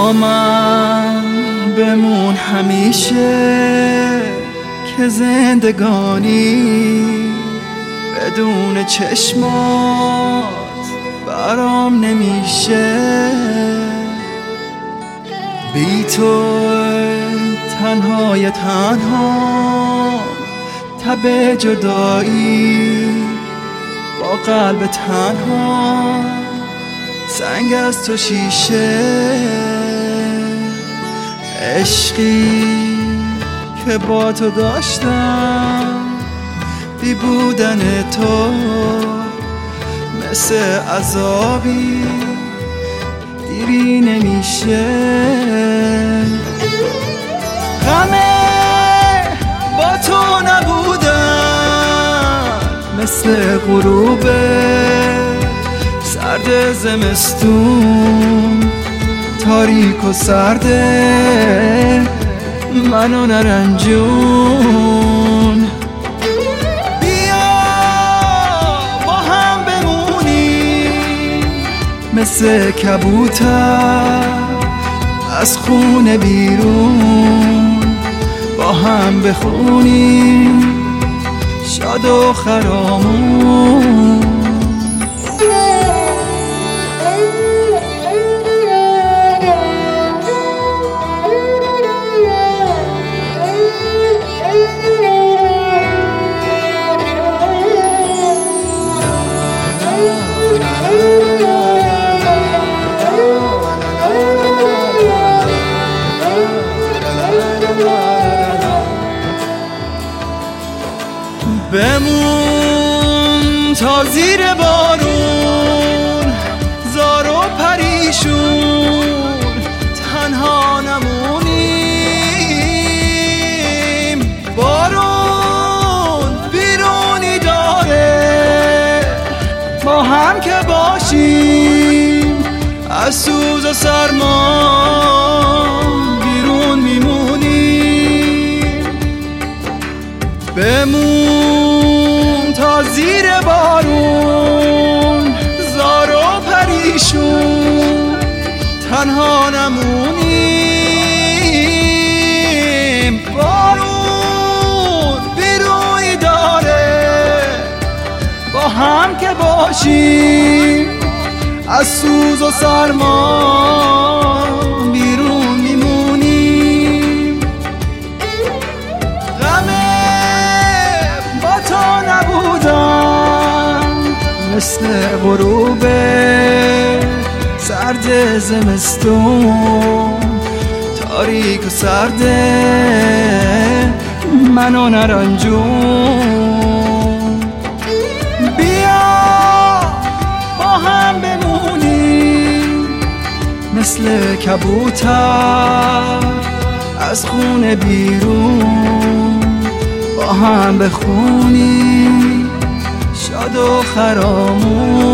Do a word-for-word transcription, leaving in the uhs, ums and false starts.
با من بمون همیشه که زندگانی بدون چشمات برام نمیشه. بی تو تنهای تنها تب جدایی با قلب تنها سنگ از تو شیشه. عشقی که با تو داشتم بی بودن تو مثل عذابی دیری نمیشه. غمه با تو نبودن مثل غروب سرد زمستون تاریک و سرده منو نرنجون. بیا با هم بمونیم مثل کبوتر از خونه بیرون با هم بخونیم شاد و خرامون. بمون تا زیر بارون زار و پریشون تنها نمونیم. بارون بیرونی داره با هم که باشیم از سوز و سرما بیرون میمونیم. بمون تا زیر بارون زار و پریشون تنها نمونیم. بارون بیروی داره با هم که باشیم از سوز و سرما بیرون میمونیم. غمه با تو نبودم مثل غروب سرد زمستون تاریک و سرده منو نرنجون. بیا با هم بمونیم مثل کبوتر از خونه بیرون با هم بخونیم شاد و خرامون.